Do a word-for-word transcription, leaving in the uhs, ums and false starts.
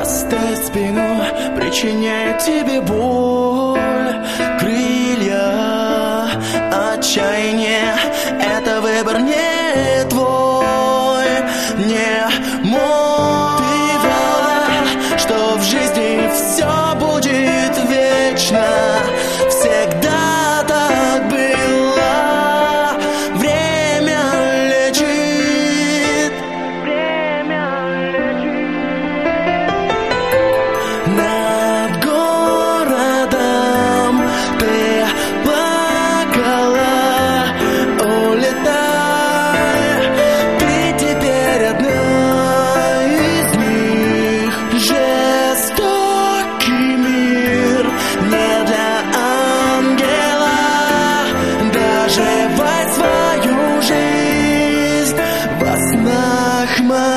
Оставь спину, причиняет тебе боль. Крылья, отчаяние, это выбор не твой, не мой. Ты врала, что в жизни все будет вечно. Всегда так было. Время лечит. Время лечит. Над городом ты плакала. Улетай, ты теперь одна из них. Жестокий мир не для ангела. Доживай свою жизнь во снах моих.